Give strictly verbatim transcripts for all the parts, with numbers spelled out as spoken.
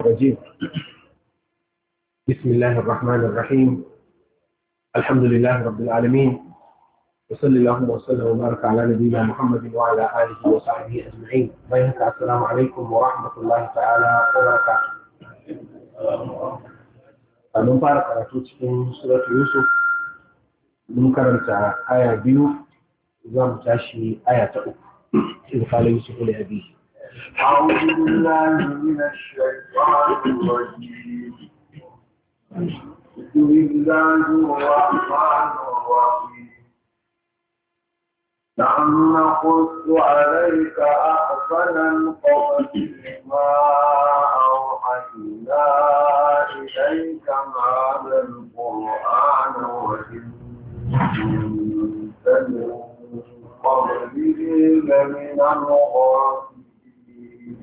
الرجيم. بسم الله الرحمن الرحيم. الحمد لله رب العالمين، وصلى اللهم وسلم وبارك على نبينا محمد وعلى آله وصحبه أجمعين. السلام عليكم ورحمة الله تعالى وبركاته. mun fara karatu cikin suratu Yusuf, mun karanta aya biyu, za mu tashi aya ta uku. إذ قال يوسف لأبيه أعوذ بالله من الشيطان الرجيم. بسم الله الرحمن الرحيم. نحن نقص عليك أحسن القصص بما أوحينا إليك هذا القرآن وإن كنت من قبله لمن الغافلين.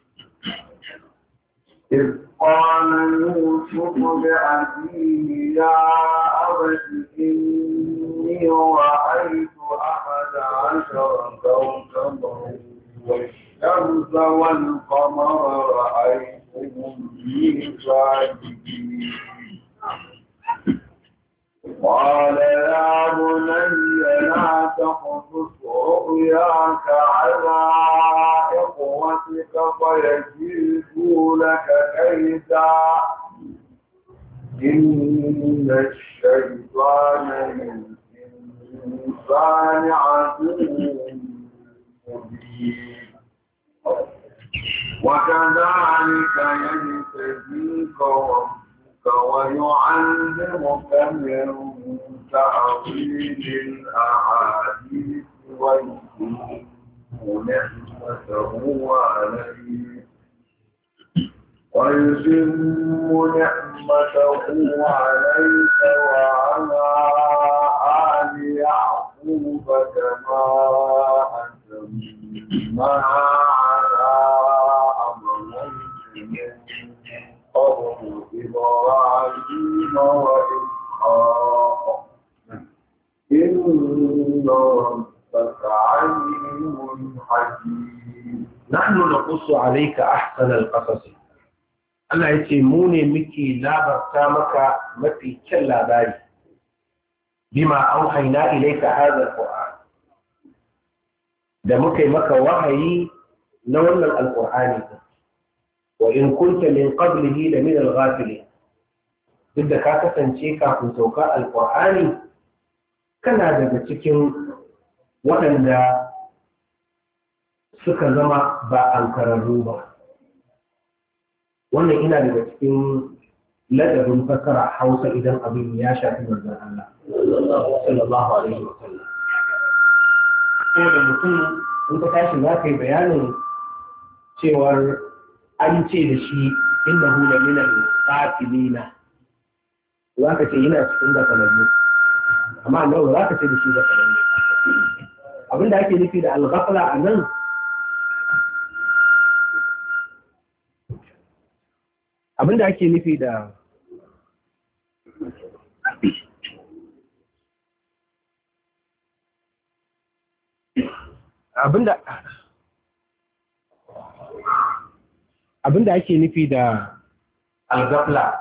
إذ قال يوسف لأبيه يا أبت إني رأيت أحد عشر كوكبا والشمس والقمر رأيتهم لي ساجدين. قال يا بني لا تقصص رؤياك على إخوتك فيكيدوا لك كيدا إن الشيطان للإنسان عدو مبين. وكذلك يجتبيك ربك ويعلمك من تأويل الأحاديث ويتم نعمته عليك ويتم نعمته عليك وعلى آل يعقوب كما أتمها على أبويك من قبل إبراهيم وإسحاق إن ربك عليم حكيم. نحن نقص عليك أحسن القصص. Allah ya ce mu ne muke labarta maka mafi kyan labari bima auhayna ilayka hadha alquran, da muka yi maka wahayi na wannan alqur'ani. wa in kunta min qablihi la min alghafilin, duk da ka kasance kafin sauka alqur'ani kana daga cikin waɗanda suka zama ba ankararru ba. Wannan ina daga cikin ladabin fasara Hausa idan abin ya shafi manzon Allah sallallahu alaihi wa sallam. Ko da mutum in ka tashi za ka yi bayanin cewar an ce da shi innahu la min al-qatilina, za ka ce yana cikin da kalanni, amma annabi za ka ce da shi da kalanni. Abin da ake nufi da al-ghafla a nan abinda ake nufi da abinda abinda ake nufi da al-ghafla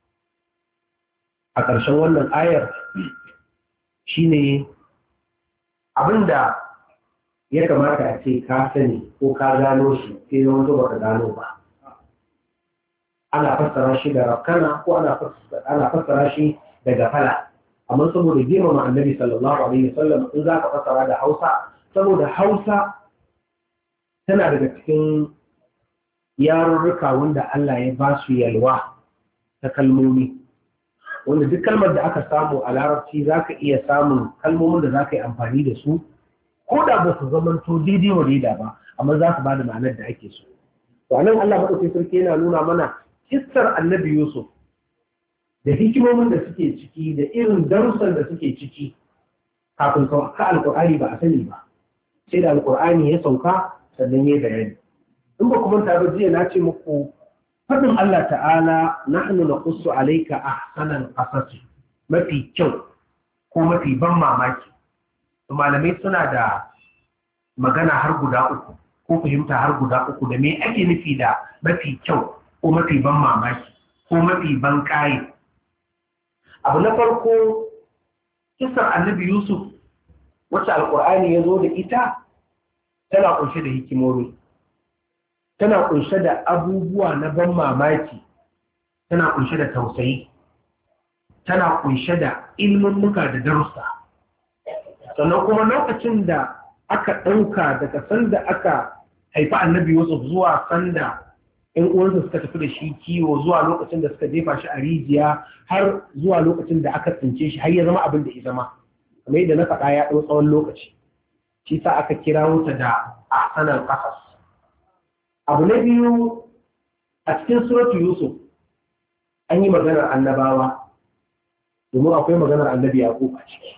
a ƙarshen wannan ayar shine abinda ya kamata a ce ka sani ko ka gano shi sai zama to baka gano ba. Ana fassara shi da rakana ko ana fassara shi da gafala, amma saboda girmama annabi sallallahu alaihi wasallam in za ka fassara da Hausa, saboda Hausa tana daga cikin yarurruka wanda Allah ya ba su yalwa ta kalmomi, wanda duk kalmar da aka samu a larabci za ka iya samun kalmomin da za ka yi amfani da su ko da ba su zamanto daidai wa daida ba, amma za su ba da ma'anar da ake so. To anan Allah maɗauki sarki yana nuna mana kissar annabi Yusuf da hikimomin da suke ciki da irin darussan da suke ciki kafin sauka alƙur'ani ba a sani ba, sai da alƙur'ani ya sauka sannan ya bayani. In ba kuma ta jiya na ce muku faɗin Allah ta'ala nahnu naqussu alayka ahsanal qasas, mafi kyau ko mafi ban mamaki. Malamai suna da magana har guda uku ko fahimta har guda uku da me ake nufi da mafi kyau ko mafi ban mamaki ko mafi ban ƙaye. Abu na farko, kisar annabi Yusuf wacce alƙur'ani ya zo da ita tana ƙunshe da hikimomi, tana ƙunshe da abubuwa na ban mamaki, tana ƙunshe da tausayi, tana ƙunshe da ilmummuka da darussa. Sannan kuma lokacin da aka ɗauka daga sanda aka haifi annabi Yusuf zuwa sanda ‘yan uwansa suka tafi da shi kiwo, zuwa lokacin da suka jefa shi a rijiya, har zuwa lokacin da aka tsince shi har ya zama abin da ya zama. Kamar yadda na faɗa ya ɗau tsawon lokaci. Shi sa aka kira wuta da ahsanal qasas. Abu na biyu, a cikin suratu Yusuf an yi maganar annabawa, domin akwai maganar annabi Yaqub a ciki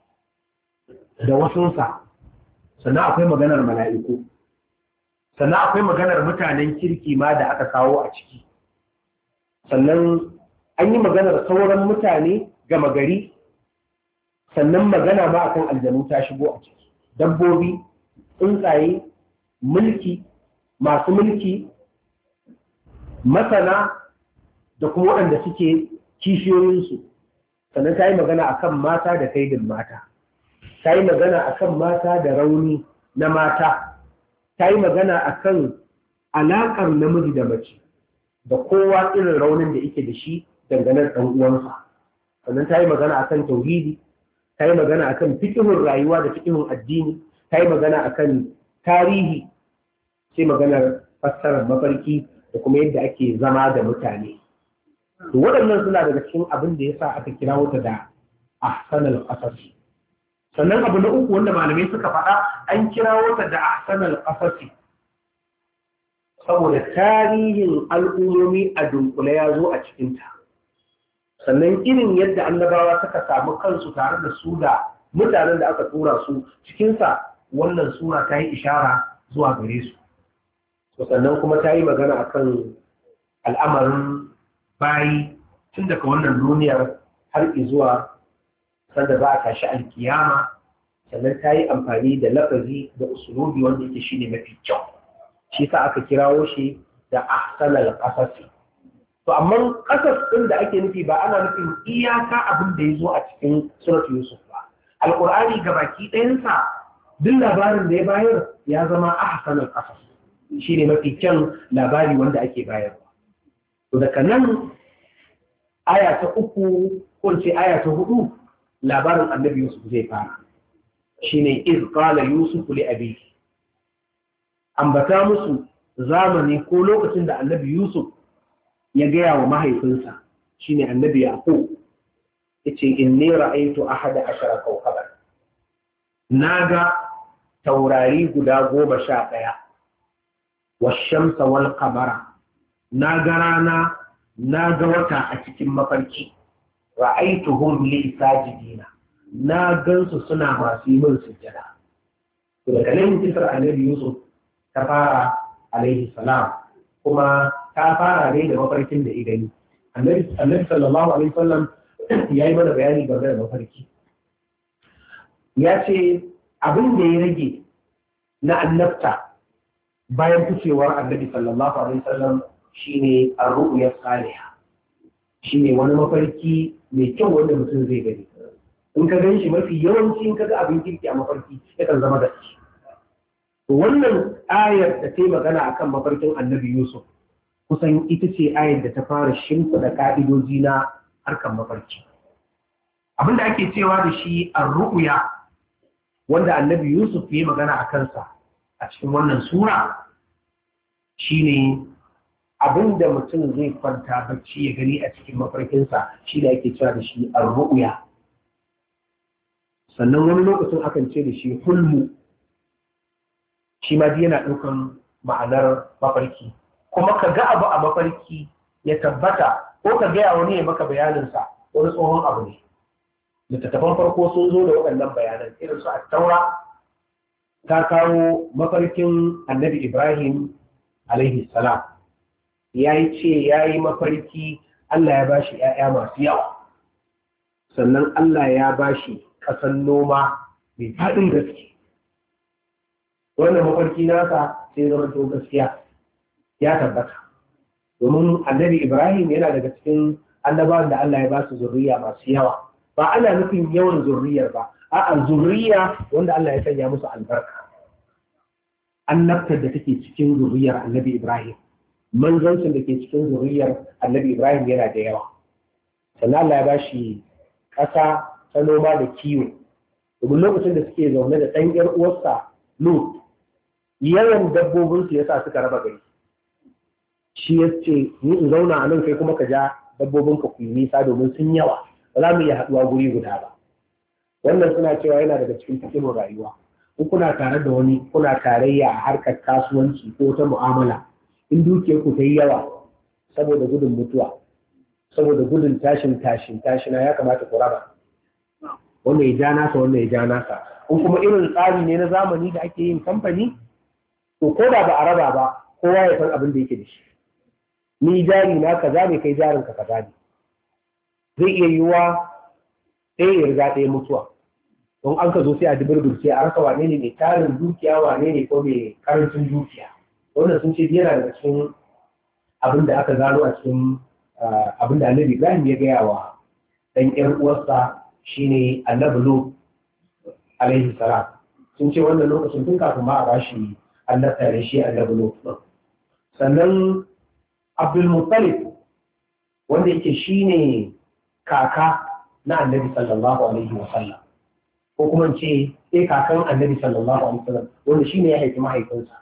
da wasunsa, sannan akwai maganar mala'iku, sannan akwai maganar mutanen kirki ma da aka kawo a ciki, sannan an yi maganar sauran mutane gama gari, sannan magana ma akan aljanu ta shigo a ciki, dabbobi, tsuntsaye, mulki, masu mulki, masana da kuma waɗanda suke kishiyoyinsu. Sannan ta yi magana akan mata da kaidin mata, ta yi magana akan mata da rauni na mata, ta yi magana akan alaƙar namiji da mace da kowa irin raunin da yake da shi dangane da uwansa. Sannan ta yi magana akan tauhidi, ta yi magana akan fikihun rayuwa da fikihun addini, ta yi magana akan tarihi, sai maganar fassarar mafarki da kuma yadda ake zama da mutane. To waɗannan suna daga cikin abin da ya sa aka kira wata da ahsanal qasas. Sannan abu na uku wanda malamai suka faɗa, an kira wata da ahsanal qasas saboda tarihin al'ummomi a dunkule ya zo a cikinta. Sannan irin yadda annabawa suka samu kansu tare da su da mutanen da aka tura su cikinsa, wannan sura ta yi ishara zuwa gare su. Sannan kuma ta yi magana akan al'amarin bayi tun daga wannan duniyar har zuwa sanda za a tashi alkiyama. Sannan ta yi amfani da lafazi da usulubi wanda yake shi ne mafi kyau, shi sa aka kirawo shi da ahsanal qasas. To amma qasas ɗin da ake nufi ba ana nufin iyaka abin da ya zo a cikin surat Yusuf ba. Alƙur'ani gabaki ɗayansa duk labarin da ya bayar ya zama ahsanal qasas, shi ne mafi kyan labari wanda ake bayarwa. To daga nan aya ta uku ko ce aya ta hudu labarin annabi Yusuf zai fara, shine iz qala Yusuf li abihi. Ambata musu zamani ko lokacin da annabi Yusuf ya gaya wa mahaifinsa, shine annabi Yaqub, yace inni ra'aytu ahada ashara kawkaban, naga taurari guda goma sha ɗaya, washamsa wal qamara, naga rana naga wata a cikin mafarki, ra'aytuhum li sajidina, na gansu suna masu yi min sujjada. To daga nan kisar annabi Yusuf ta fara alaihi salam, kuma ta fara ne da mafarkin da idani. Annabi sallallahu alaihi wasallam ya yi mana bayani game da mafarki. Ya ce abin da ya rage na annabta bayan ficewar annabi sallallahu alaihi wasallam shine ar-ru'ya salihah, shine wani mafarki mai kyau wanda mutum zai gani. In ka gan shi mafi yawanci in ka ga abin kirki a mafarki yakan zama da shi. Wannan ayar da ta yi magana akan mafarkin annabi Yusuf kusan ita ce ayar da ta fara shimfiɗa ka'idoji na harkar mafarki. Abinda ake cewa da shi ar-ru'ya wanda annabi Yusuf ya yi magana a kansa a cikin wannan sura shine abinda mutum zai kwanta bacci ya gani a cikin mafarkinsa, shi da ake cewa da shi ar-ru'ya. Sannan wani lokacin akan ce da shi hulmu, shi ma yana ɗaukan ma'anar mafarki. Kuma ka ga abu a mafarki ya tabbata ko ka gaya wani ya maka bayaninsa, wani tsohon abu ne. Littattafan farko sun zo da waɗannan bayanan, irin su at-taura ta kawo mafarkin annabi Ibrahim alaihi salam, ya yi ce ya yi mafarki Allah ya ba shi ‘ya'ya masu yawa, sannan Allah ya ba shi ƙasan noma mai faɗin gaske. Wannan mafarki nasa sai zama to gaskiya ya tabbata. domin annabi Ibrahim yana daga cikin annabawan da Allah ya ba su zurriya masu yawa ba ana nufin yawan zurriyar ba a'a zurriya wanda Allah ya sanya musu albarka annabtar da take cikin zurriyar annabi Ibrahim manzancin da ke cikin zurriyar annabi Ibrahim yana da yawa sannan Allah ya ba shi ƙasa ta noma da kiwo domin lokacin da suke zaune da ɗan ƴar uwarsa Lut yawan dabbobinsu ya sa suka raba gari shi ya ce ni in zauna a nan kai kuma ka ja dabbobinka ku yi nisa domin sun yawa ba za mu iya haɗuwa guri guda ba wannan suna cewa yana daga cikin cikin rayuwa in kuna tare da wani kuna tarayya a harkar kasuwanci ko ta mu'amala in dukiyar ku ta yi yawa saboda gudun mutuwa saboda gudun tashin tashin tashina ya kamata ku raba wanda ya ja nasa wanda ya ja nasa in kuma irin tsari ne na zamani da ake yin kamfani to ko da ba a raba ba kowa ya san abin da yake da shi ni jari na kaza ne kai jarin ka kaza ne zai iya yiwuwa ɗaya ya riga ɗaya mutuwa don an ka zo sai a duburburce a rasa wane ne mai tarin dukiya wane ne ko mai karancin dukiya wannan sun ce yana daga cikin abin da aka gano a cikin abin da annabi Ibrahim ya gaya wa ɗan ƴar uwarsa shine annabi Lut alaihi salam sun ce wannan lokacin tun kafin ma a bashi annabta da shi annabi Lut sannan Abdul Muttalib wanda yake shine kaka na annabi sallallahu alaihi wasallam ko kuma ce eh kakan annabi sallallahu alaihi wasallam wanda shine ya haifi mahaifinsa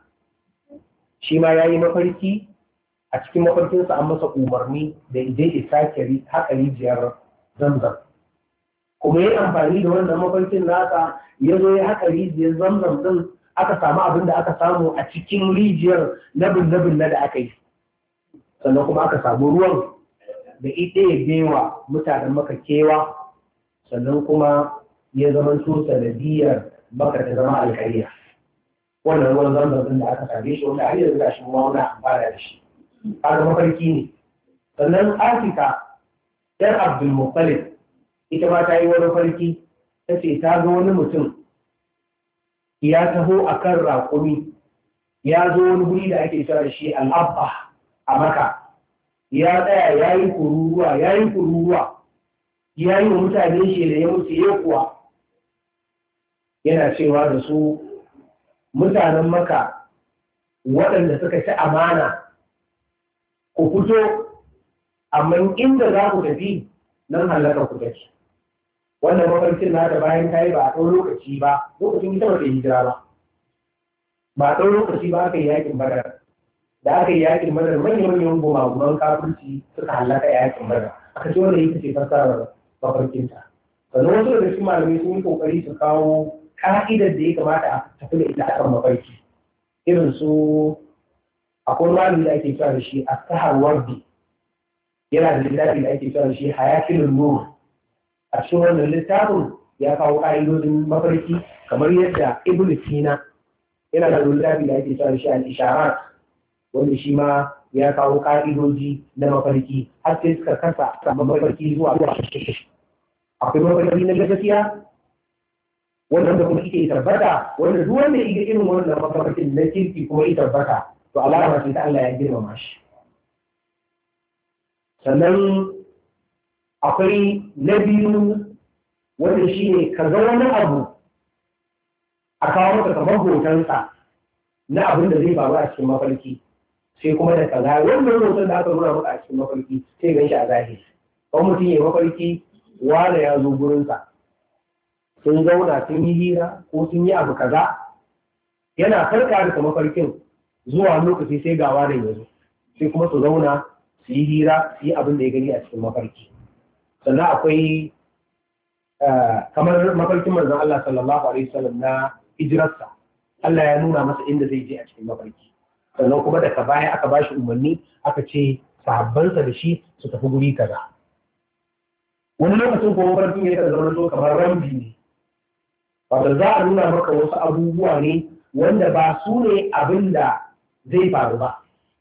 shi ma yayi mafarki a cikin mafarkinsa an masa umarni da idan isa kiri haka rijiyar zamzam kuma ya amfani da wannan mafarkin nasa ya zo ya haka rijiyar zamzam din aka samu abin da aka samu a cikin rijiyar nabin nabin na da aka yi sannan kuma aka samu ruwan da ita ya bewa mutanen maka kewa sannan kuma ya zama so sanadiyar maka ta zama alkariya wannan ruwan zamzam da aka same shi wanda har yanzu ga shi kuma wani amfana da shi kaga mafarki ne sannan Afika yar Abdul Muttalib ita ma ta yi wani farki ta ce ta ga wani mutum ya taho a kan raƙumi ya zo wani guri da ake kira shi al'abba a maka ya tsaya ya yi kururuwa ya yi kururuwa ya yi wa mutane shi da ya mutu ya kuwa yana cewa da su mutanen maka waɗanda suka ci amana ku fito amma inda za ku tafi nan halaka ku tafi wannan mafarkin na da bayan ta yi ba a ɗau lokaci ba lokacin ita ba ta hijira ba ba a ɗau lokaci ba aka yi yakin badar da aka yi yakin badar manyan manyan gumaguman kafirci suka halaka yakin badar aka ce wanda ita ce fasarar mafarkinta sannan wasu daga cikin malamai sun yi kokari su kawo ka'idar da ya kamata a tafi da ita akan mafarki irin su akwai malami da ake cewa da shi a sahar wardi yana da littafi da ake cewa da shi hayakin nur a cikin wannan littafin ya kawo ƙa'idodin mafarki kamar yadda ibn sina yana da littafi da ake cewa da shi al-isharat wanda shi ma ya kawo ƙa'idoji na mafarki har sai suka kasa mafarki zuwa akwai mafarki na gaskiya wannan da kuma ike tabbata wanda duk wanda ya ga irin wannan mafarkin na kirki kuma ya tabbata to alama ce ta Allah ya girmama shi sannan akwai na biyu wanda shi ne ka ga wani abu a kawo maka kamar hotonsa na abin da zai faru a cikin mafarki sai kuma da kaza wannan hoton da aka nuna maka a cikin mafarki sai gan shi a zahiri kawai mutum ya mafarki wane ya zo gurinsa sun zauna sun yi hira ko sun yi abu kaza yana farka daga mafarkin zuwa lokaci sai gawa da yanzu sai kuma su zauna su yi hira su yi abin da ya gani a cikin mafarki sannan akwai kamar mafarkin manzon Allah sallallahu alaihi wasallam na hijirarsa Allah ya nuna masa inda zai je a cikin mafarki sannan kuma daga baya aka ba shi umarni aka ce sahabbansa da shi su tafi guri kaza wani lokacin kuma mafarkin ya zama so kamar rambi ne wanda za a nuna maka wasu abubuwa ne wanda ba su ne abin da zai faru ba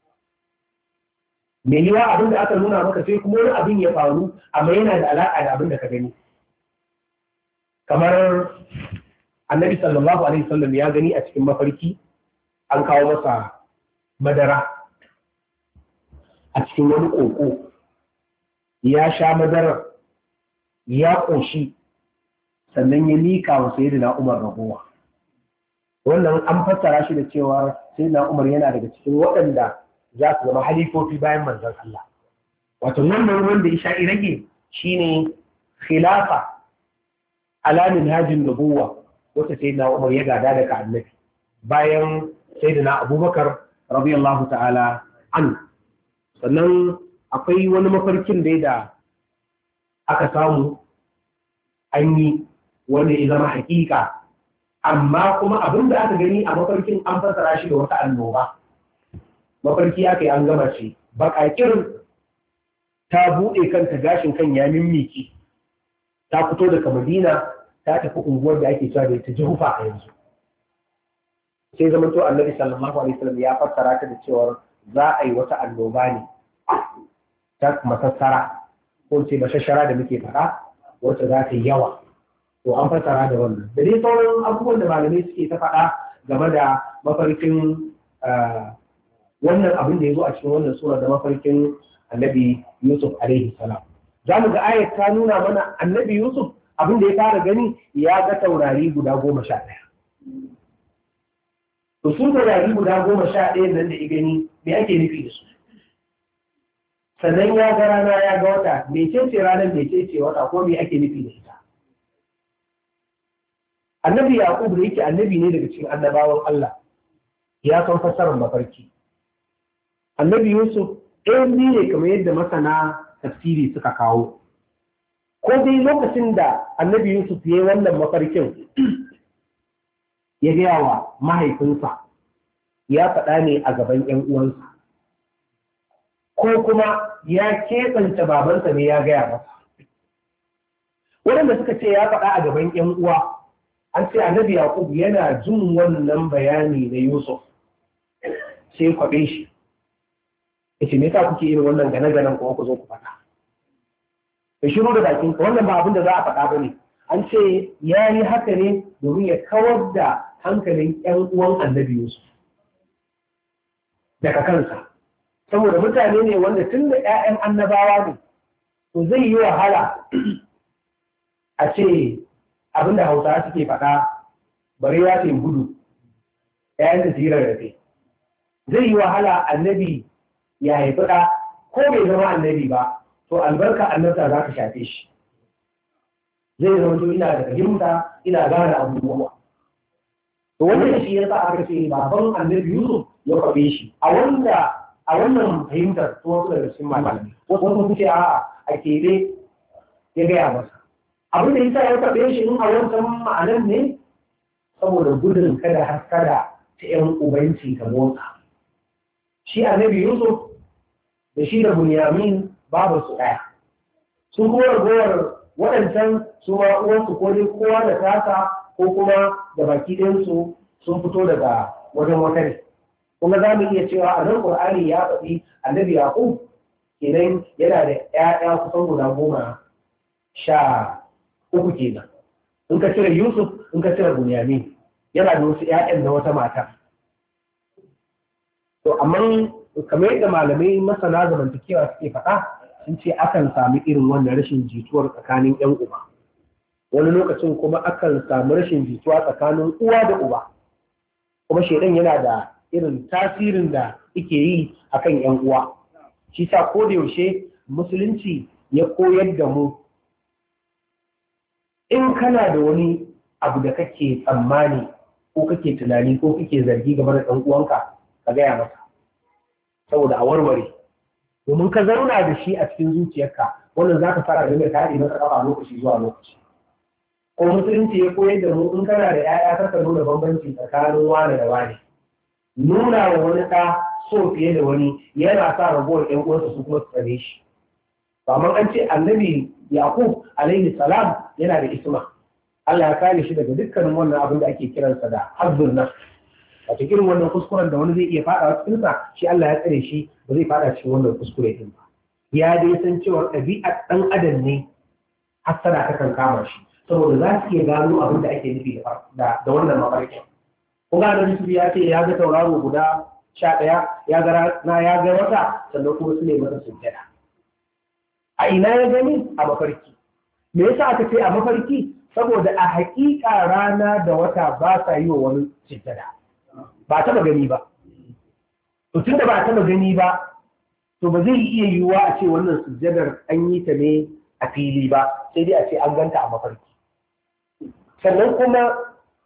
me yiwa abin da aka nuna maka sai kuma wani abin ya faru amma yana da alaƙa da abin da ka gani kamar annabi sallallahu alaihi wasallam ya gani a cikin mafarki an kawo masa madara a cikin wani ƙoƙo ya sha madarar ya ƙoshi sannan ya liƙa wa sayyidina Umar ragowa. Wannan an fassara shi da cewa sayyidina Umar yana daga cikin waɗanda za su zama halifofi bayan manzon Allah. Wato wannan wanda ya sha rage shine khilafa ala minhajin nubuwa wata sayyidina Umar ya gada daga annabi bayan sayyidina Abubakar radiyallahu ta'ala an. Sannan akwai wani mafarkin dai da aka samu an yi wanda ya zama hakika, amma kuma abin da aka gani a mafarkin an fassara shi da wata annoba. Mafarki aka yi an gama ce baƙaƙirin ta buɗe kanta gashin kan ya mimmiki ta fito daga Madina ta tafi unguwar da ake cewa da ita Juhufa a yanzu. Sai zama to Annabi sallallahu alaihi wasallam ya fassara ta da cewa za a yi wata annoba ne ta masassara ko ce mashashara da muke faɗa wacce za ta yi yawa. To an fassara da wannan. Da dai sauran abubuwan da malamai suke ta faɗa game da mafarkin wannan abin da ya zo a cikin wannan sura da mafarkin Annabi Yusuf alaihi salam. Za mu ga ayat ta nuna mana Annabi Yusuf abin da ya fara gani ya ga taurari guda goma sha ɗaya. To sun taurari guda goma sha ɗaya nan da ya gani me ake nufi da su? Sannan ya ga rana ya ga wata, mecece ranar mecece wata ko me ake nufi da ita? Annabi Yaqub da yake annabi ne daga cikin annabawan Allah ya san fassarar mafarki. Annabi Yusuf ɗayan ne kamar yadda masana tafsiri suka kawo. Ko dai lokacin da Annabi Yusuf ya yi wannan mafarkin ya gaya wa mahaifinsa ya faɗa ne a gaban ‘yan uwansa. Ko kuma ya keɓance babansa ne ya gaya masa. Waɗanda suka ce ya faɗa a gaban ‘yan uwa, an ce Annabi Yaqub yana jin wannan bayani na Yusuf sai kwaɓe shi. Yace me yasa kuke irin wannan gane-ganen kuma ku zo ku faɗa? Ka shiru da bakin ka, wannan ba abin da za a faɗa ba ne. An ce ya yi haka ne domin ya kawar da hankalin ‘yan uwan Annabi Yusuf daga kansa. Saboda mutane ne wanda tun da ‘ya'yan annabawa ne, to zai yi wahala a ce abin da Hausawa suke faɗa bari ya ce gudu, ‘ya'yan da jirar da kai. Zai yi wahala annabi ya haifi ɗa ko bai zama annabi ba, to albarka annabta za ka shafe shi. Zai zama to ina da fahimta, ina gane abubuwa. To wannan shi ya sa aka ce baban annabi Yusuf ya kwaɓe shi. A wanda a wannan fahimtar to wasu daga cikin malamai, wasu sun ce a'a a keɓe ya gaya masa. Abin da yasa ya kwaɓe shi in a wancan ma'anar ne saboda gudun kada har kada ta ‘yan ubanci ta motsa. Shi annabi Yusuf da shi da Bunyamin babu su ɗaya. Sun kuma ragowar waɗancan su ma uwansu ko dai kowa da tasa ko kuma da baki ɗayansu sun fito daga wajen wata ne. Kuma za mu iya cewa a nan Ƙur'ani ya faɗi annabi Yaqub kenan yana da ‘ya'ya kusan guda goma sha uku kenan. In ka cire Yusuf, in ka cire Bunyamin, yana da wasu ‘ya'yan na wata mata. To amma kamar yadda malamai masana zamantakewa suke faɗa sun ce akan sami irin wannan rashin jituwar tsakanin ‘yan uba. Wani lokacin kuma akan sami rashin jituwa tsakanin uwa da uba. Kuma shaidan yana da irin tasirin da yake yi akan ‘yan uwa. Shi sa ko da yaushe musulunci ya koyar da mu in kana da wani abu da kake tsammani ko kake tunani ko kake zargi game da ɗan uwanka ka gaya masa saboda a warware. Domin ka zauna da shi a cikin zuciyarka wannan za ka fara dinga kaɗe masa ƙafa lokaci zuwa lokaci. Ko musulunci ya koyar da mu in kana da ‘ya'ya kar ka nuna bambanci tsakanin wane da wane. Nuna wa wani ɗa so fiye da wani yana sa ragowar ‘yan uwansa su kuma su tsare shi. Amma an ce annabi Yaqub alaihi salam yana da isma. Allah ya kare shi daga dukkanin wannan abin da ake kiransa da hazzun nafs. Wato irin wannan kuskuren da wani zai iya faɗa cikin sa, shi Allah ya tsare shi ba zai faɗa cikin wannan kuskure din ba. Ya dai san cewa ɗabi'ar ɗan adam ne hassana ta kan kama shi saboda za su iya gano abin da ake nufi da da wannan mafarkin. Kun ga da Yusuf ya ce ya ga tauraro guda sha ɗaya ya ga rana ya ga wata sannan kuma su ne masa sujjada. A ina ya gani? A mafarki. Me yasa aka ce a mafarki? Saboda a haƙiƙa rana da wata ba sa yi wa wani sujjada. Ba taɓa gani ba. To tun da ba taɓa gani ba, to ba zai iya yiwuwa a ce wannan sujjadar an yi ta ne a fili ba, sai dai a ce an ganta a mafarki. Sannan kuma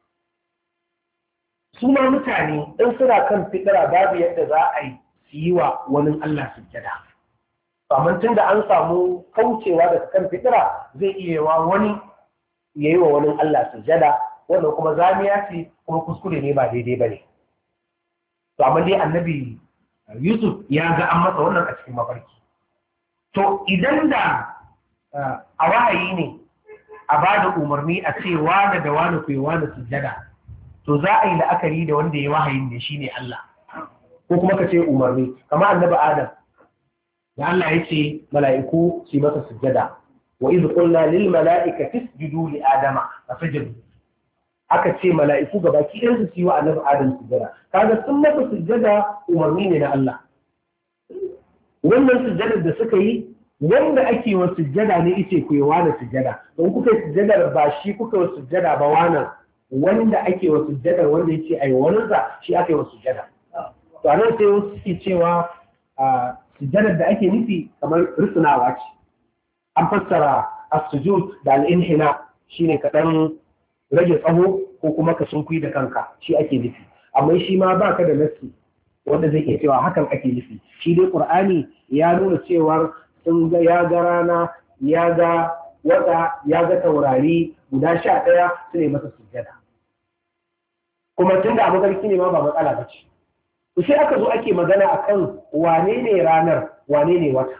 su ma mutane in suna kan fitira babu yadda za a yi su yi wa wani Allah sujjada. Amma tun da an samu kaucewa daga kan fitira zai iya wa wani ya yi wa wani Allah sujjada, wannan kuma zamiya ce kuma kuskure ne ba daidai ba ne. To amma dai annabi Yusuf ya ga an masa wannan a cikin mafarki. To idan da a wahayi ne a ba da umarni a ce wane da wane ku yi wane sujjada, to za a yi la'akari da wanda ya wahayin ne shine Allah. Ko kuma ka ce umarni, kama annabi Adam da Allah ya ce mala'iku su yi masa sujjada. Wa iz qulna lil mala'ikati isjudu li adama fasajadu. Aka ce mala'iku gaba ki ɗan su yi wa annabi Adam sujjada. Kaga sun masa sujjada umarni ne na Allah. Wannan sujjadar da suka yi wanda ake wa sujjada ne ice ku yi wani sujjada. Don kuka yi sujjadar ba shi kuka wa sujjada ba wannan wanda ake wa sujjadar wanda yake ai wani sa shi ake wa sujjada. To anan sai wasu suke cewa sujjadar da ake nufi kamar rusunawa ce. An fassara as-sujud da al-inhina shine kaɗan rage tsawo ko kuma ka sunkuyi da kanka shi ake nufi. Amma shi ma baka da nassi wanda zai iya cewa hakan ake nufi. Shi dai Qur'ani ya nuna cewar sun ga ya ga rana ya ga wata ya ga taurari guda sha ɗaya su ne masa sujjada. Kuma tun da abu garki ne ma ba matsala ba ce. Sai aka zo ake magana akan wane ne ranar wane ne wata.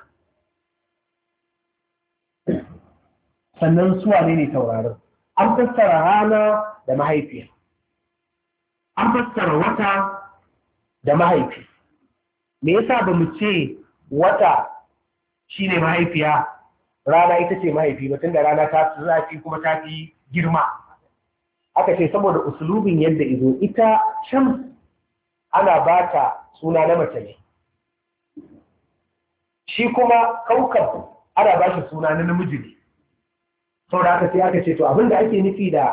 Sannan su wane ne taurarin. An fassara rana da mahaifiya. An fassara wata da mahaifi. Me yasa ba mu ce wata shi ne mahaifiya, rana ita ce mahaifi ba, tunda rana ta fi zafi kuma ta fi girma. Aka ce saboda usulubin yadda izo ita shams ana ba ta suna na mace ne. Shi kuma kaukab ana ba shi suna na namiji ne. Saboda aka sai aka ce to abinda ake nufi da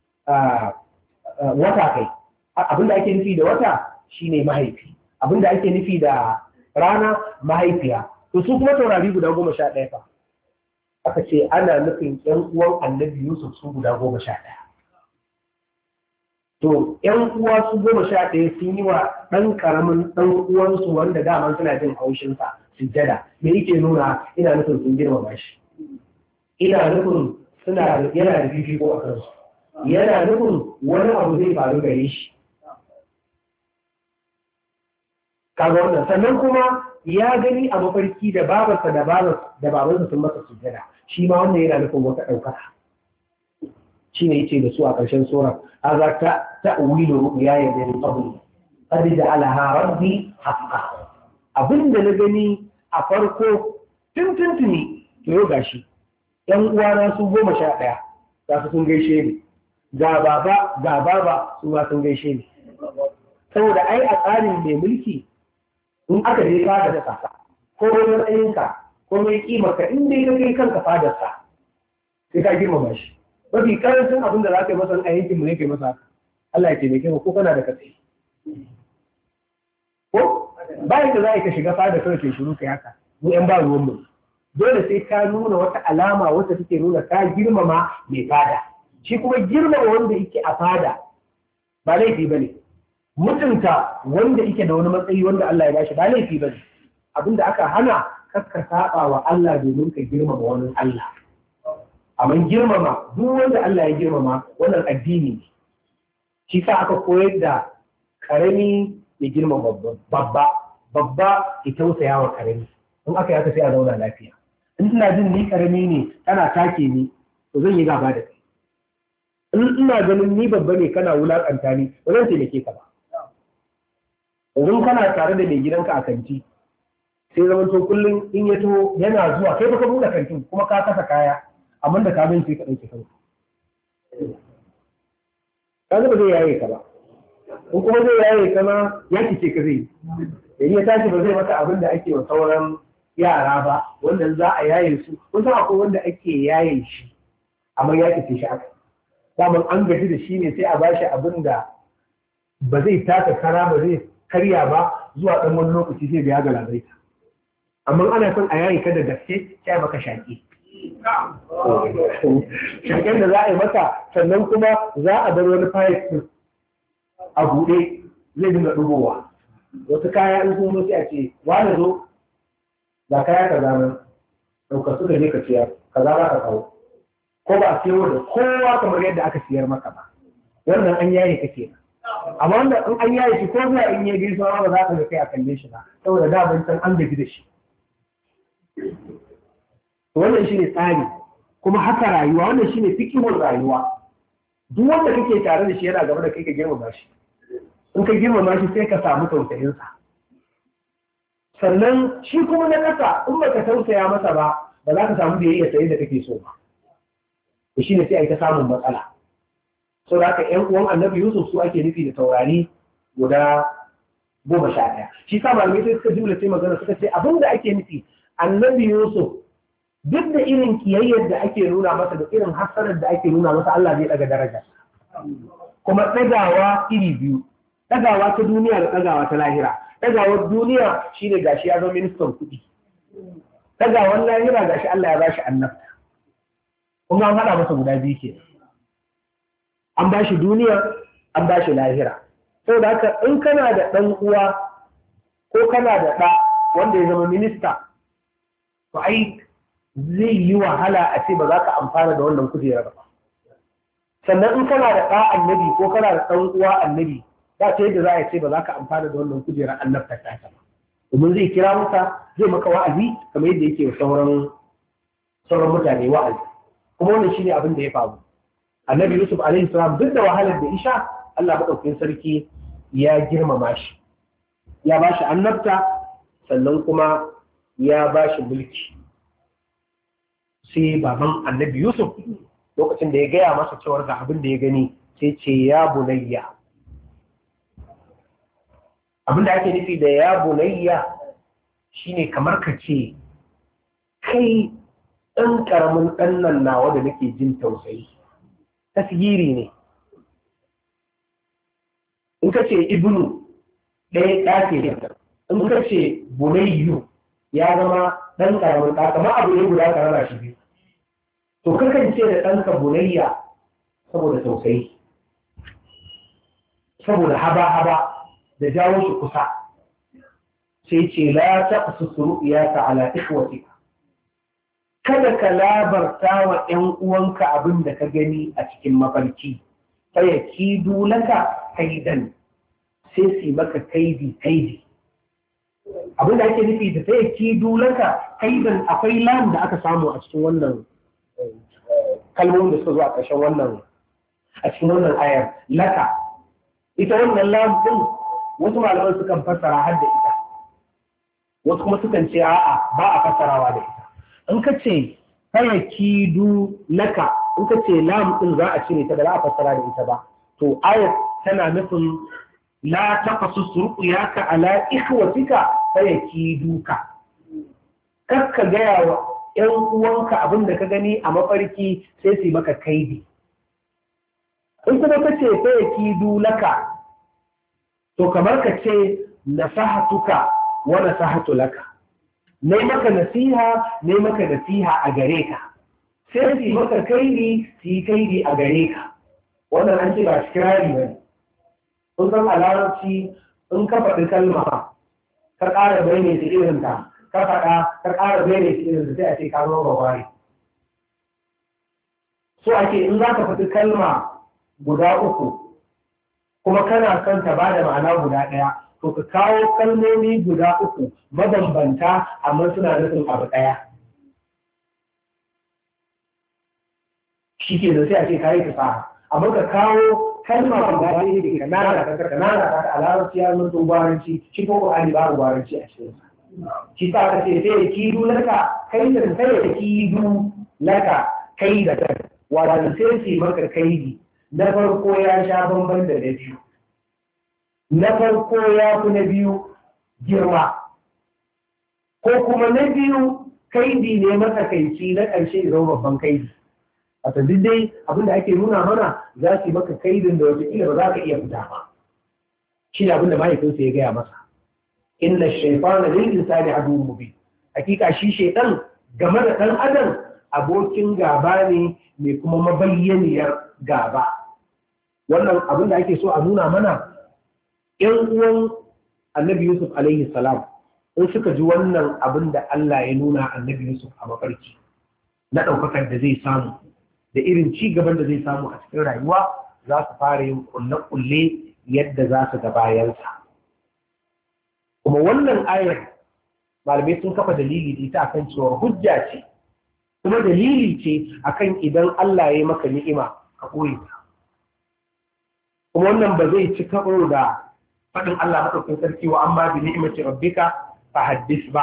wata kai, abinda ake nufi da wata shine mahaifi, abinda ake nufi da rana mahaifiya. To su kuma taurari guda goma sha ɗaya fa aka ce ana nufin ƴan uwan annabi Yusuf su guda goma sha ɗaya. To ƴan uwa su goma sha ɗaya sun yi wa ɗan ƙaramin ɗan uwansu wanda daman suna jin haushinsa sujjada. Me yake nuna? Ina nufin sun girmama shi. Ina nufin suna yana da fifiko a kansu. Yana nufin wani abu zai faru gare shi. Kaga wannan sannan kuma ya gani a mafarki da babarsa da babansa sun masa sujjada. Shi ma wannan yana nufin wata ɗaukaka. Shi ne yace da su a ƙarshen sura haza ta ta'wilu ru'ya min qabl qad ja'alaha rabbi haqqan. Abinda na gani a farko tun tuntuni to yau gashi ƴan uwana su goma sha ɗaya za su sun gaishe ni, ga baba ga baba su ma sun gaishe ni. Saboda ai a tsarin mai mulki in aka je fada da kasa ko wani matsayinka ko mai kimarka in dai ka kai kanka fadarsa sai ka girmama shi. Mafi karancin abin da za ka yi masa a yankin mu ne kai masa Allah ya taimake mu ko kana da katse. Ko bayan da za ka shiga fada kawai ke shiru kai haka mu ƴan ba ruwan mu. Dole sai ka nuna wata alama wacce take nuna ka girmama mai fada. Shi kuma girmama wanda yake a fada ba laifi bane. Mutunta wanda yake da wani matsayi wanda Allah ya bashi ba laifi bane. Abinda aka hana kakka saba wa Allah domin ka girmama wani Allah. Amma girmama duk wanda Allah ya girmama wannan addini ne. Shi sa aka koyar da karami ya girmama babba, babba ya tausaya wa karami. In aka yi aka sai a zauna lafiya. In ina jin ni karami ne kana take ni to zan yi gaba da kai. In ina ganin ni babba ne kana wulakanta ni ba zan taimake ka ba. Idan kana tare da mai gidanka a kanti sai zaman to kullum in ya to yana zuwa kai baka buɗe kantin kuma ka kasa kaya amma da ka bin sai ka ɗauke kanka. Ka zaba zai yaye ka ba. in kuma zai yaye kama ya kice ka zai in ya tashi ba zai maka abin da ake wa sauran yara ba wanda za a yaye su kusan akwai wanda ake yaye shi amma ya kice shi aka daman an gaji da shi ne sai a bashi abin da ba zai taka kara ba zai karya ba zuwa ɗan wani lokaci sai biya ga labaita amma ana son a yayi ka da gaske sai maka shaƙi shaƙen da za a yi maka sannan kuma za a bar wani fayil a buɗe zai dinga ɗugowa wasu kaya in kuma sai a ce wani zo ga kaya ka zama ɗaukar suka je ka ciyar ka za ka kawo ko ba a siyar da kowa kamar yadda aka siyar maka ba wannan an yaye kake amma wanda in an yaye shi ko zuwa in yi gaisuwa ba za ka ga kai a kalle shi ba saboda da ban san an gaji da shi wannan shine tsari kuma haka rayuwa wannan shine fikihun rayuwa duk wanda kake tare da shi yana gaba da kai ka girmama shi in ka girmama shi sai ka samu tausayin sa sannan shi kuma na ƙasa in baka tausaya masa ba ba za ka samu biyayya sai da kake so ba to shine sai ai ta samun matsala so da haka ƴan uwan Annabi Yusuf su ake nufi da taurari guda goma sha ɗaya shi sa malamai sai suka jimla sai magana suka ce abin da ake nufi Annabi Yusuf duk da irin kiyayyar da ake nuna masa da irin hasarar da ake nuna masa Allah zai daga daraja kuma ɗagawa iri biyu ɗagawa ta duniya da ɗagawa ta lahira ɗagawar duniya shine gashi ya zama ministan kuɗi ɗagawar lahira gashi Allah ya bashi annabta kuma an haɗa masa guda biyu ke an bashi duniya an bashi lahira saboda haka in kana da ɗan uwa ko kana da ɗa wanda ya zama minista to ai zai yi wahala a ce ba za ka amfana da wannan kujerar ba sannan in kana da ɗa annabi ko kana da ɗan uwa annabi ba ta yadda za a ce ba za ka amfana da wannan kujerar annabta ta ta ba domin zai kira maka zai maka wa'azi kamar yadda yake sauran sauran mutane wa'azi kuma wannan shine abin da ya faru annabi Yusuf alaihi salam duk da wahalar da isha Allah madaukakin sarki ya girmama shi ya ba shi annabta sannan kuma ya ba shi mulki sai baban annabi Yusuf lokacin da ya gaya masa cewar ga abin da ya gani sai ce ya bunayya abin da ake nufi da ya bunayya shine kamar ka ce kai ɗan ƙaramin ɗan nan nawa da nake jin tausayi tasgiri ne in ka ce ibnu ɗaya ɗake in ka ce bunayyu ya zama ɗan ƙaramin ɗa kamar abu ne guda ka rana shi biyu to kakan ce da ɗanka bunayya saboda tausayi saboda haba-haba da jawo shi kusa sai ce la ta susuru iyaka ala ikhwatika kada ka labarta wa ‘yan uwanka abin da ka gani a cikin mafarki fa ya kidu laka kaidan sai su maka kaidi kaidi abin da ake nufi da sai kidu laka kaidan akwai lam da aka samu a cikin wannan kalmomin da suka zo a ƙarshen wannan a cikin wannan ayar laka ita wannan lam din wasu malaman sukan fassara har da ita wasu kuma sukan ce a'a ba a fassarawa da ita in ka ce kaya kidu laka in ka ce lam din za a cire ta da za a fassara da ita ba to ayar tana nufin la taqasus ru'yaka ala ikhwatika fayakiduka kakka gaya wa ‘yan uwanka abin da ka gani a mafarki sai su maka kaidi in kuma ka ce fayakidu laka to kamar ka ce nasahatuka wa nasahatu laka nai maka nasiha nai maka nasiha a gare ka sai su maka kaidi su yi kaidi a gare ka wannan an ce ba shi kirari ba ne kun san a larabci in ka faɗi kalma ka ƙara bayyana ta irinta ka faɗa ka ƙara bayyana ta irinta sai a ce ka zama bawari so ake in za ka faɗi kalma guda uku kuma kana son ta ba da ma'ana guda ɗaya to ka kawo kalmomi guda uku mabambanta amma suna nufin abu ɗaya shi ke da sai a ce ka yi fasaha amma ka kawo kalma guda ɗaya da ka nana ka ka nana ka a larabci ya zama gwaranci shi ko Qur'ani ba gwaranci a cikin sa shi ta ka ce sai kidu laka kai da sai kidu laka kai da kai wato sai su maka kaidi na farko ya sha bamban da na biyu na farko ya fi na biyu girma ko kuma na biyu kaidi ne matsakaici na ƙarshe zama babban kaidi a duk dai abinda ake nuna mana za su yi maka kaidin da wataƙila ba za ka iya fita ba shi ne abinda mahaifinsa ya gaya masa inna shaifana lil insani aduwwun mubin hakika shi shaitan game da ɗan adam abokin gaba ne mai kuma mabayyaniyar gaba wannan abinda ake so a nuna mana ƴan uwan annabi yusuf alaihi salam in suka ji wannan abin da Allah ya nuna annabi yusuf a mafarki na ɗaukakar da zai samu da irin ci gaban da zai samu a cikin rayuwa za su fara yin kulle-kulle yadda za su ga bayansa kuma wannan ayar malamai sun kafa dalili da ita akan cewa hujja ce kuma dalili ce akan idan Allah ya maka ni'ima ka koyi ta kuma wannan ba zai ci karo da faɗin Allah maɗaukin sarki wa amma bi ni'imati rabbika fa haddis ba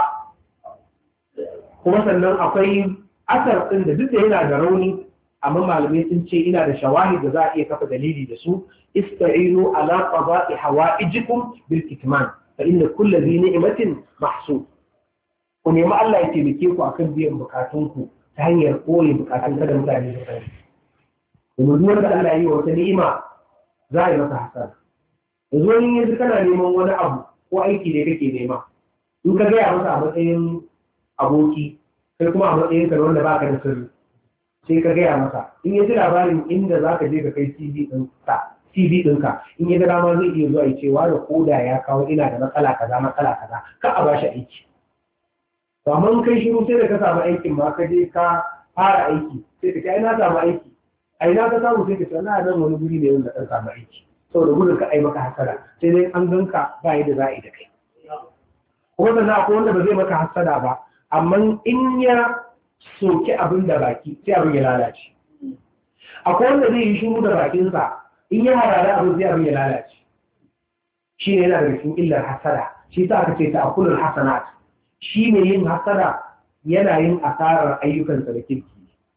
kuma sannan akwai asar ɗin da duk da yana da rauni amma malamai sun ce ina da shawahid da za a iya kafa dalili da su ista'inu ala qada'i hawaijikum bil kitman fa inna kulli dhi ni'matin mahsub ku nemi Allah ya taimake ku akan biyan bukatunku ta hanyar koyi bukatun kada mutane su sani kuma duk wanda Allah ya yi wata ni'ima za a yi masa hasara yanzu wani yanzu kana neman wani abu ko aiki ne kake nema in ka gaya masa a matsayin aboki kai kuma a matsayin ka wanda baka da sirri sai ka gaya masa in ya ji labarin inda za ka je ka kai C V ɗinka in ya ga dama zai iya zuwa ya ce wa da koda ya kawo ina da matsala kaza matsala kaza ka a bashi aiki to amma in kai shiru sai da ka samu aikin ma ka je ka fara aiki sai ka ce ai na samu aiki ai na ka samu sai ka ce na nan wani guri ne wanda ka samu aiki saboda gudun ka ai maka hasara sai dai an ganka ba yadda za a yi da kai kuma da za ko wanda ba zai maka hasara ba amma in ya soki abin da baki sai abin ya lalace akwai wanda zai yi shiru da bakinsa in ya harara abin sai abin ya lalace shi ne yana da cikin illar hasara shi sa aka ce ta akulul hasanat shi ne yin hasara yana yin asarar ayyukansa da kirki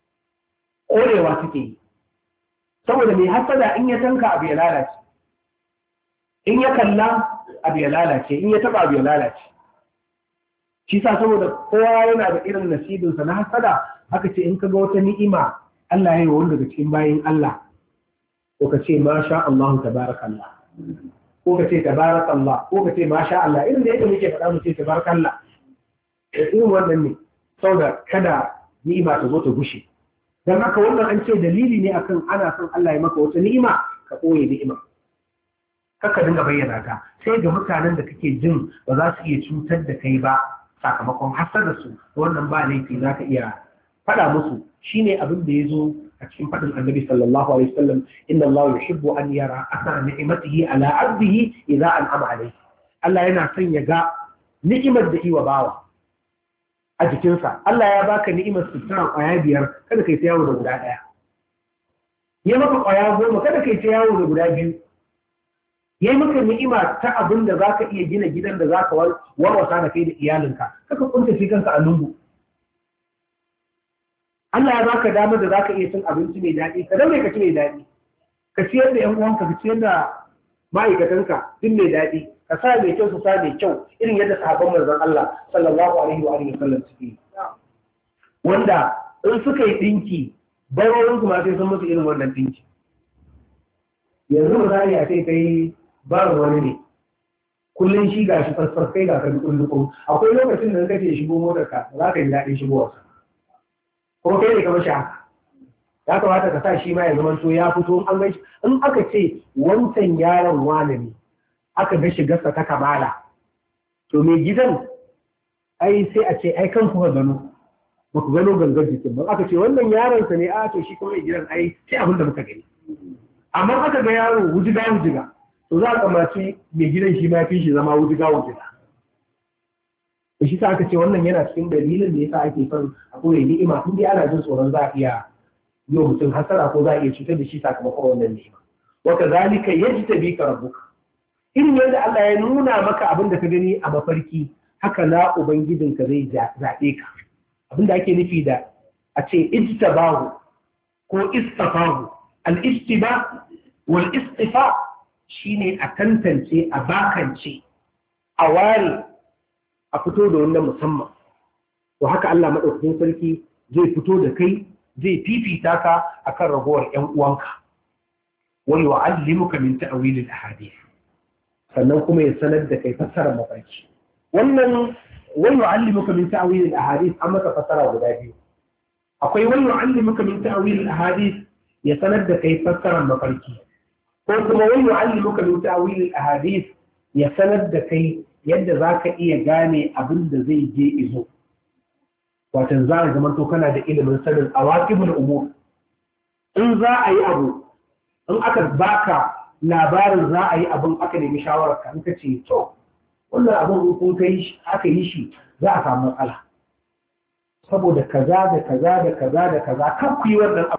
ƙorewa suke yi saboda mai hasada in ya tanka abu ya lalace in ya kalla abu ya lalace in ya taba abu ya lalace shi sa saboda kowa yana da irin nasibinsa na hasada aka ce in ka ga wata ni'ima Allah ya yi wa wanda daga cikin bayin Allah ko ka ce ma sha Allah tabarakallah ko ka ce tabarakallah ko ka ce ma sha Allah irin da yadda muke faɗa mu ce tabarakallah irin wannan ne saboda kada ni'ima ta zo ta gushe dan haka wannan an ce dalili ne akan ana son Allah ya maka wata ni'ima ka koye ni'ima kaka dinga bayyana ta sai ga mutanen da kake jin ba za su iya cutar da kai ba sakamakon hasada su wannan ba laifi za ka iya faɗa musu shine abin da ya zo a cikin faɗin annabi sallallahu alaihi wasallam inna Allah yuhibbu an yara athara ni'matihi ala 'abdihi idza an'ama alayhi Allah yana son ya ga ni'imar da iwa bawa a jikinsa Allah ya baka ni'imar sutura kwaya biyar kada kai ta yawo da guda ɗaya ya maka kwaya goma kada kai ta yawo da guda biyu ya yi maka ni'ima ta abin da za ka iya gina gidan da za ka warwasa da kai da iyalinka kaka kunta shi kanka a lungu Allah ya baka damar da za ka iya cin abinci mai daɗi ka daure ka ci mai daɗi ka ciyar da 'yan uwanka ka ciyar da ma'aikatanka duk mai daɗi ka sa mai kyau su sa mai kyau irin yadda sahabban manzon Allah sallallahu alaihi wa alihi wasallam suke wanda in suka yi dinki barorin su ma sai sun musu irin wannan dinki yanzu misali a sai kai ba wani ne kullum shi ga shi farfarkai ga ka dukun dukun akwai lokacin da kake shigo motar ka za ka yi daɗin shigowarsa ko kai ne kamar shi haka ya kamata ka sa shi ma ya zama to ya fito an gaishe in aka ce wancan yaron wane ne aka ga shigarsa ta kamala to mai gidan ai sai a ce ai kan kuka gano ba ku gano gangar jikin ba aka ce wannan yaronsa ne a to shi kuma mai gidan ai sai abin da muka gani amma aka ga yaro wujiga wujiga to za a kamaci mai gidan shi ma fi shi zama wujiga wujiga da shi sa aka ce wannan yana cikin dalilin da yasa ake son a koyi ni'ima in dai ana jin tsoron za a iya yi wa mutum hasara ko za a iya cutar da shi sakamakon wannan ni'ima wa kazalika yajtabika rabbuka irin yadda Allah ya nuna maka abin da ka gani a mafarki haka na ubangijinka zai zaɓe ka abin da ake nufi da a ce ijtabahu ko istafahu al-istiba wal istifa shine a tantance a bakance a ware a fito da wannan musamman. To haka Allah madaukakin sarki zai fito da kai zai fifita ka akan ragowar ƴan uwanka. Wa yu'allimuka min ta'wil al-ahadith. Sannan kuma ya sanar da kai fassarar mafarki. Wannan wa yu'allimuka min ta'wil al-ahadith an maka fassara guda biyu. Akwai wa yu'allimuka min ta'wil al-ahadith ya sanar da kai fassarar mafarki. Ko kuma wa yu'allimuka min ta'wil al-ahadith ya sanar da kai yadda zaka iya gane abin da zai je izo. Wato za a zama to kana da ilimin sanin awaqibul umur. In za a yi abu in aka baka labarin za a yi abin aka nemi shawararka in ka ce to wannan abin kun kai aka yi shi za a samu matsala saboda kaza da kaza da kaza da kaza kan ku yi wannan